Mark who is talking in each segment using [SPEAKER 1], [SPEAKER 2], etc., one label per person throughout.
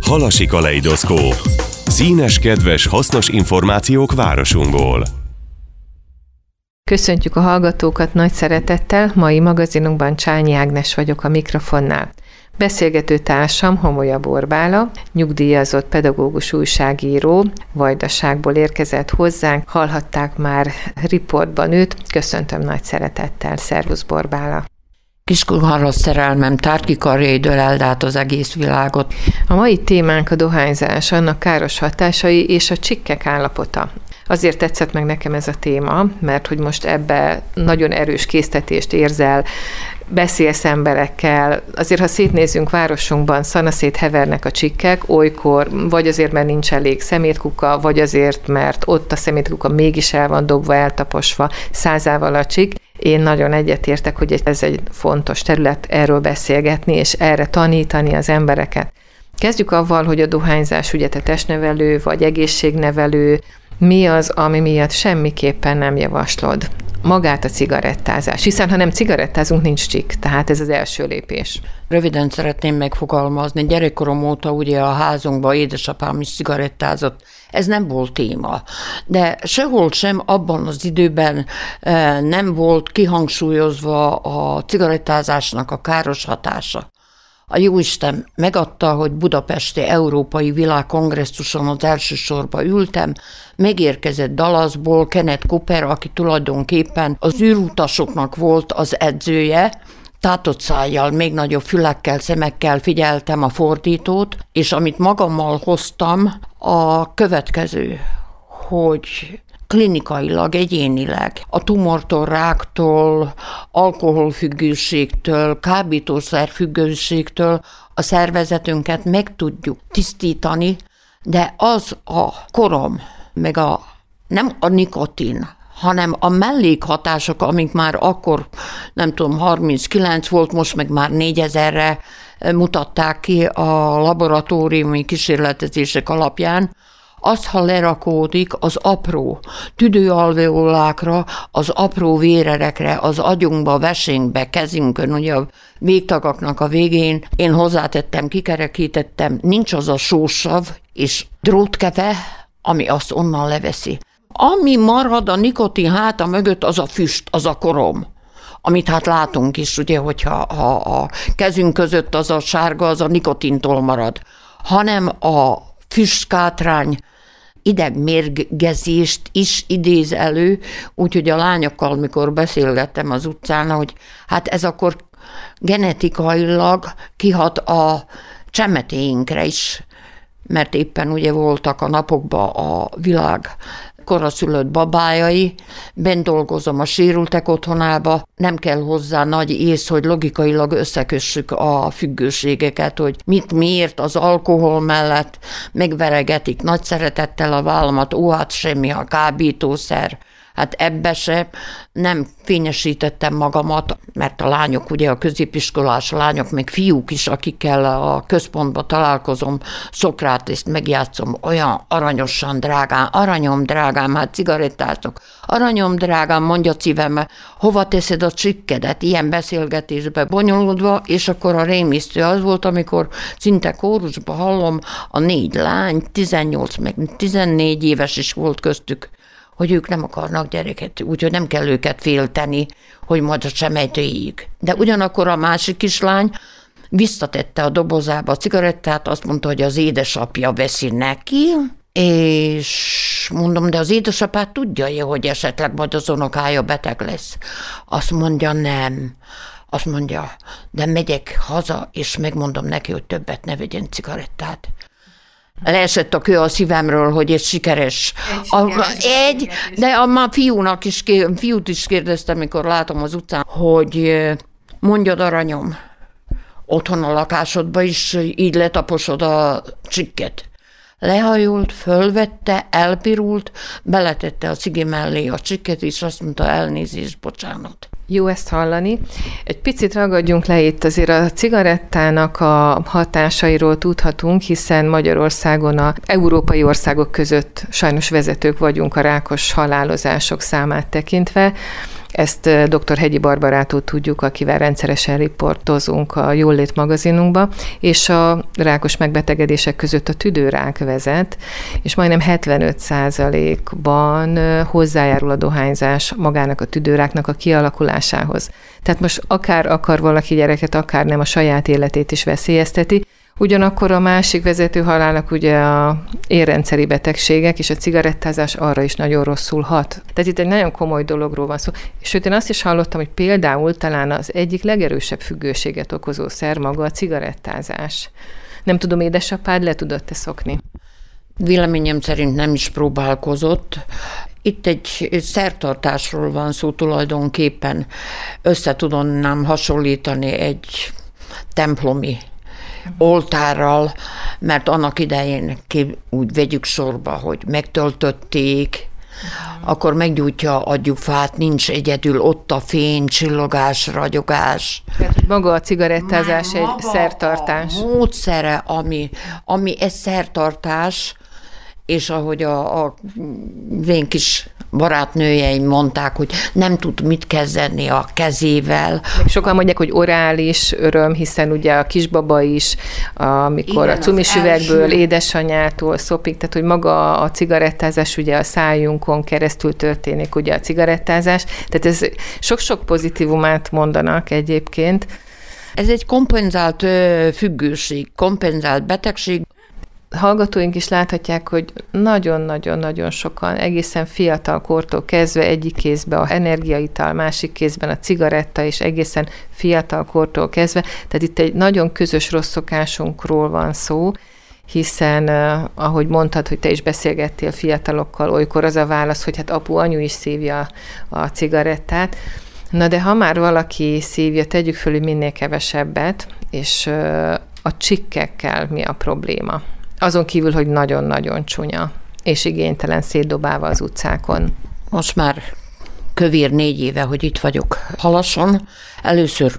[SPEAKER 1] Halasi kaleidoszkóp. Színes, kedves, hasznos információk városunkból.
[SPEAKER 2] Köszöntjük a hallgatókat nagy szeretettel, mai magazinunkban Csányi Ágnes vagyok a mikrofonnál. Beszélgető társam Homolya Borbála, nyugdíjazott pedagógus újságíró, Vajdaságból érkezett hozzánk, hallhatták már riportban őt, köszöntöm nagy szeretettel, szervusz Borbála!
[SPEAKER 3] Kiskunharra szerelmem, Tárki karjaidől eldát az egész világot.
[SPEAKER 2] A mai témánk a dohányzás, annak káros hatásai és a csikkek állapota. Azért tetszett meg nekem ez a téma, mert hogy most ebbe nagyon erős késztetést érzel, beszélsz emberekkel, azért ha szétnézünk városunkban, szanaszét hevernek a csikkek, olykor vagy azért, mert nincs elég szemétkuka, vagy azért, mert ott a szemétkuka mégis el van dobva, eltaposva, százával a csik. Én nagyon egyetértek, hogy ez egy fontos terület erről beszélgetni, és erre tanítani az embereket. Kezdjük avval, hogy a dohányzás, ugye te testnevelő vagy egészségnevelő, mi az, ami miatt semmiképpen nem javaslod magát a cigarettázás? Hiszen ha nem cigarettázunk, nincs csik, tehát ez az első lépés.
[SPEAKER 3] Röviden szeretném megfogalmazni, gyerekkorom óta ugye a házunkban édesapám is cigarettázott, ez nem volt téma. De sehol sem abban az időben nem volt kihangsúlyozva a cigarettázásnak a káros hatása. A Jóisten megadta, hogy budapesti Európai Világkongresszuson az első sorba ültem, megérkezett Dallasból Kenneth Cooper, aki tulajdonképpen az űrutasoknak volt az edzője, tátott szájjal, még nagyobb fülekkel, szemekkel figyeltem a fordítót, és amit magammal hoztam, a következő, hogy klinikailag, egyénileg a tumortól, ráktól, alkoholfüggőségtől, kábítószerfüggőségtől a szervezetünket meg tudjuk tisztítani, de az a korom, meg nem a nikotin, hanem a mellékhatások, amik már akkor, nem tudom, 39 volt, most meg már 4000-re mutatták ki a laboratóriumi kísérletezések alapján, az, ha lerakódik az apró tüdőalveolákra, az apró vérerekre, az agyunkba, vesénkbe, kezünkön, ugye a végtagaknak a végén, én hozzátettem, kikerekítettem, nincs az a sósav és drótkeve, ami azt onnan leveszi. Ami marad a nikotin háta mögött, az a füst, az a korom, amit hát látunk is, ugye, hogyha a kezünk között az a sárga, az a nikotintól marad, hanem a füstkátrány idegmérgezést is idéz elő, úgyhogy a lányokkal, mikor beszélgettem az utcán, hogy hát ez akkor genetikailag kihat a csemetéinkre is, mert éppen ugye voltak a napokban a világ koraszülött babájai, bent dolgozom a sérültek otthonába, nem kell hozzá nagy ész, hogy logikailag összekössük a függőségeket, hogy miért az alkohol mellett megveregetik nagy szeretettel a vállamat, hát semmi a kábítószer. Hát ebbe se nem fényesítettem magamat, mert a lányok, ugye a középiskolás lányok, meg fiúk is, akikkel a központba találkozom, Szokrátészt megjátszom, olyan aranyosan drágám, aranyom drágám, hát cigarettáztok, aranyom drágám, mondja szívem, hova teszed a csikkedet, ilyen beszélgetésbe bonyolódva, és akkor a rémisztő az volt, amikor szinte kórusba hallom a 4 lány, 18 meg 14 éves is volt köztük, hogy ők nem akarnak gyereket, úgyhogy nem kell őket félteni, hogy majd a csemejtőjéig. De ugyanakkor a másik kislány visszatette a dobozába a cigarettát, azt mondta, hogy az édesapja veszi neki, és mondom, de az édesapát tudja, hogy esetleg majd az unokája beteg lesz. Azt mondja, nem. Azt mondja, de megyek haza, és megmondom neki, hogy többet ne vegyen cigarettát. Leesett a kő a szívemről, hogy ez sikeres. De a fiút is kérdeztem, mikor látom az utcán, hogy mondjad aranyom, otthon a lakásodba is így letaposod a csikket. Lehajolt, fölvette, elpirult, beletette a cigi mellé a csikket, és azt mondta, elnézést, bocsánat.
[SPEAKER 2] Jó ezt hallani. Egy picit ragadjunk le itt, azért a cigarettának a hatásairól tudhatunk, hiszen Magyarországon az európai országok között sajnos vezetők vagyunk a rákos halálozások számát tekintve. Ezt dr. Hegyi Barbarától tudjuk, akivel rendszeresen riportozunk a Jólét magazinunkba, és a rákos megbetegedések között a tüdőrák vezet, és majdnem 75%-ban hozzájárul a dohányzás magának a tüdőráknak a kialakulásához. Tehát most akár akar valaki gyereket, akár nem, a saját életét is veszélyezteti. Ugyanakkor a másik vezető halálnak ugye a érrendszeri betegségek és a cigarettázás arra is nagyon rosszul hat. Tehát itt egy nagyon komoly dologról van szó. Sőt, én azt is hallottam, hogy például talán az egyik legerősebb függőséget okozó szer maga a cigarettázás. Nem tudom, édesapád le tudott-e szokni?
[SPEAKER 3] Véleményem szerint nem is próbálkozott. Itt egy szertartásról van szó tulajdonképpen. Össze tudnám hasonlítani egy templomi oltárral, mert annak idején úgy vegyük sorba, hogy megtöltötték, akkor meggyújtja a gyufát, nincs egyedül ott a fény, csillogás, ragyogás.
[SPEAKER 2] Tehát maga a cigarettázás egy szertartás.
[SPEAKER 3] A módszere, ami egy szertartás, és ahogy a én kis barátnőjeim mondták, hogy nem tud mit kezdeni a kezével.
[SPEAKER 2] Még sokan mondják, hogy orális öröm, hiszen ugye a kisbaba is, amikor igen, a cumis üvegből, édesanyától szopik, tehát hogy maga a cigarettázás ugye a szájunkon keresztül történik ugye a cigarettázás, tehát ez sok-sok pozitívumát mondanak egyébként.
[SPEAKER 3] Ez egy kompenzált függőség, kompenzált betegség.
[SPEAKER 2] Hallgatóink is láthatják, hogy nagyon-nagyon-nagyon sokan egészen fiatal kortól kezdve egyik kézben a energiaital, másik kézben a cigaretta, és egészen fiatal kortól kezdve. Tehát itt egy nagyon közös rossz szokásunkról van szó, hiszen ahogy mondtad, hogy te is beszélgettél fiatalokkal, olykor az a válasz, hogy hát apu, anyu is szívja a cigarettát. Na de ha már valaki szívja, tegyük föl, hogy minél kevesebbet, és a csikkekkel mi a probléma? Azon kívül, hogy nagyon-nagyon csúnya, és igénytelen szétdobálva az utcákon.
[SPEAKER 3] Most már kövér 4 éve, hogy itt vagyok Halason. Először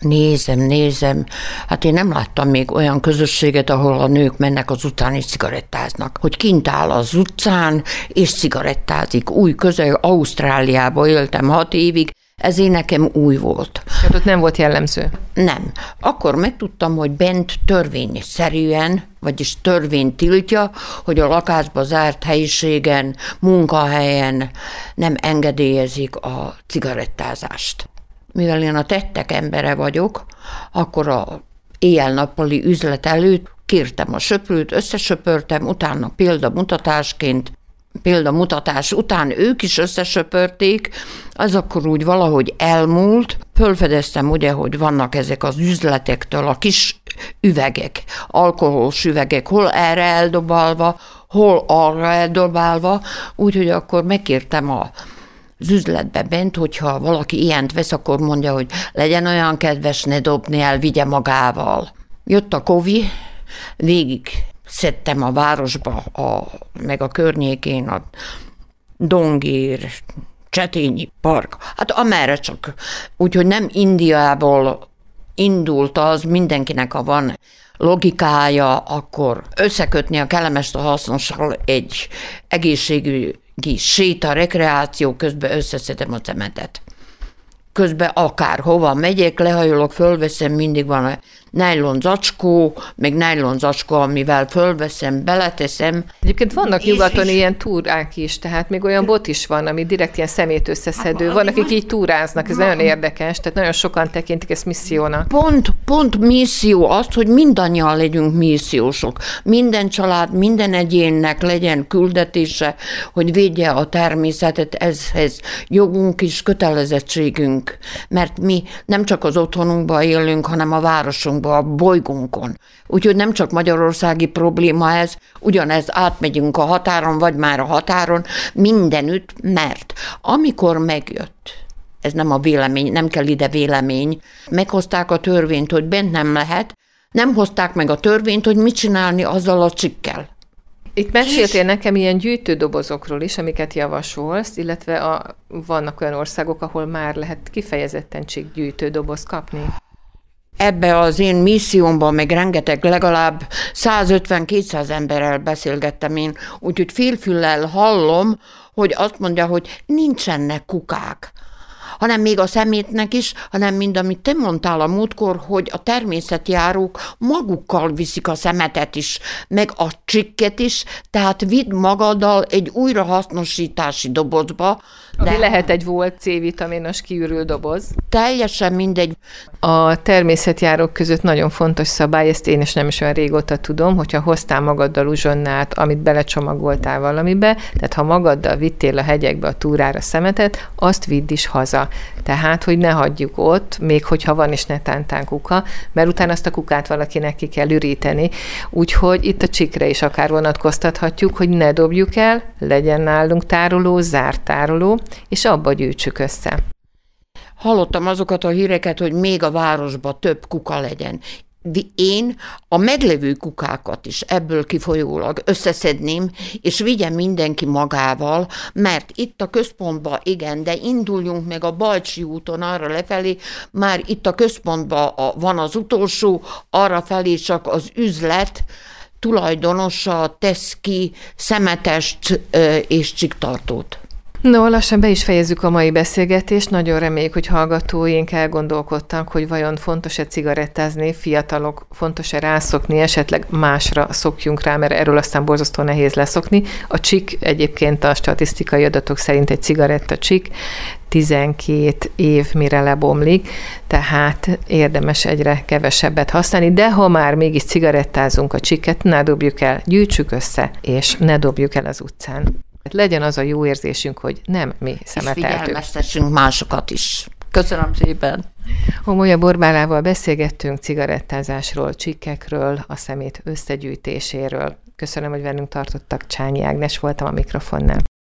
[SPEAKER 3] nézem. Hát én nem láttam még olyan közösséget, ahol a nők mennek az utcán és cigarettáznak. Hogy kint áll az utcán és cigarettázik. Új közel, Ausztráliában éltem 6 évig, ezért nekem új volt.
[SPEAKER 2] Hát ott nem volt jellemző?
[SPEAKER 3] Nem. Akkor megtudtam, hogy bent törvényszerűen, vagyis törvény tiltja, hogy a lakásba zárt helyiségen, munkahelyen nem engedélyezik a cigarettázást. Mivel én a tettek embere vagyok, akkor a éjjel-nappali üzlet előtt kértem a söprőt, összesöpörtem, utána példamutatás után ők is összesöpörték, az akkor úgy valahogy elmúlt. Fölfedeztem ugye, hogy vannak ezek az üzletektől a kis üvegek, alkoholos üvegek, hol erre eldobálva, hol arra eldobálva, úgyhogy akkor megkértem az üzletbe bent, hogyha valaki ilyent vesz, akkor mondja, hogy legyen olyan kedves, ne dobni el, vigye magával. Jött a Covid, végig szedtem a városba, meg a környékén a Dongér, Csetényi park, hát amerre csak. Úgyhogy nem Indiából indult az, mindenkinek ha van logikája, akkor összekötni a kellemest a hasznossal egy egészségügyi séta, rekreáció, közben összeszedem a cementet. Közben akárhova megyek, lehajolok, fölveszem, mindig van a nylon zacskó, meg nylon zacskó, amivel fölveszem, beleteszem.
[SPEAKER 2] Egyébként vannak nyugaton ilyen túrák is, tehát még olyan bot is van, ami direkt ilyen szemét összeszedő. Van, akik így túráznak, ez nagyon érdekes, tehát nagyon sokan tekintik ezt missziónak.
[SPEAKER 3] Pont misszió azt, hogy mindannyian legyünk missziósok. Minden család, minden egyénnek legyen küldetése, hogy védje a természetet, ezhez jogunk is, kötelezettségünk, mert mi nem csak az otthonunkban élünk, hanem a városunkban, a bolygónkon. Úgyhogy nem csak magyarországi probléma ez, ugyanez átmegyünk a határon, vagy már a határon, mindenütt, mert amikor megjött, ez nem a vélemény, nem kell ide vélemény, meghozták a törvényt, hogy bent nem lehet, nem hozták meg a törvényt, hogy mit csinálni azzal a csikkel.
[SPEAKER 2] Itt meséltél nekem ilyen gyűjtődobozokról is, amiket javasolsz, illetve vannak olyan országok, ahol már lehet kifejezetten gyűjtődobozt kapni.
[SPEAKER 3] Ebbe az én missziómban meg rengeteg, legalább 150-200 emberrel beszélgettem én, úgyhogy félfüllel hallom, hogy azt mondja, hogy nincsenek kukák. hanem még a szemétnek is, hanem mind amit te mondtál a múltkor, hogy a természetjárók magukkal viszik a szemetet is, meg a csikket is, tehát vidd magaddal egy újrahasznosítási dobozba.
[SPEAKER 2] Ami lehet egy volt C-vitaminos kiürül doboz.
[SPEAKER 3] Teljesen mindegy.
[SPEAKER 2] A természetjárók között nagyon fontos szabály, ezt én is nem is olyan régóta tudom, hogyha hoztál magaddal uzsonnát, amit belecsomagoltál valamibe, tehát ha magaddal vittél a hegyekbe a túrára szemetet, azt vidd is haza. Tehát, hogy ne hagyjuk ott, még hogyha van is netántán kuka, mert utána azt a kukát valakinek ki kell üríteni. Úgyhogy itt a csikre is akár vonatkoztathatjuk, hogy ne dobjuk el, legyen nálunk tároló, zárt tároló, és abba gyűjtsük össze.
[SPEAKER 3] Hallottam azokat a híreket, hogy még a városban több kuka legyen. Én a meglevő kukákat is ebből kifolyólag összeszedném, és vigyen mindenki magával, mert itt a központban igen, de induljunk meg a Balcsi úton arra lefelé, már itt a központban van az utolsó, arra felé csak az üzlet tulajdonosa tesz ki szemetest és csiktartót.
[SPEAKER 2] No, lassan be is fejezzük a mai beszélgetést. Nagyon reméljük, hogy hallgatóink elgondolkodtak, hogy vajon fontos-e cigarettázni, fiatalok, fontos-e rászokni, esetleg másra szokjunk rá, mert erről aztán borzasztó nehéz leszokni. A csik egyébként a statisztikai adatok szerint egy cigaretta csik 12 év, mire lebomlik, tehát érdemes egyre kevesebbet használni, de ha már mégis cigarettázunk, a csiket ne dobjuk el, gyűjtsük össze, és ne dobjuk el az utcán. Legyen az a jó érzésünk, hogy nem mi szemeteltünk.
[SPEAKER 3] És figyelmeztessünk másokat is. Köszönöm szépen.
[SPEAKER 2] Homolya Borbálával beszélgettünk cigarettázásról, csikkekről, a szemét összegyűjtéséről. Köszönöm, hogy velünk tartottak. Csányi Ágnes voltam a mikrofonnál.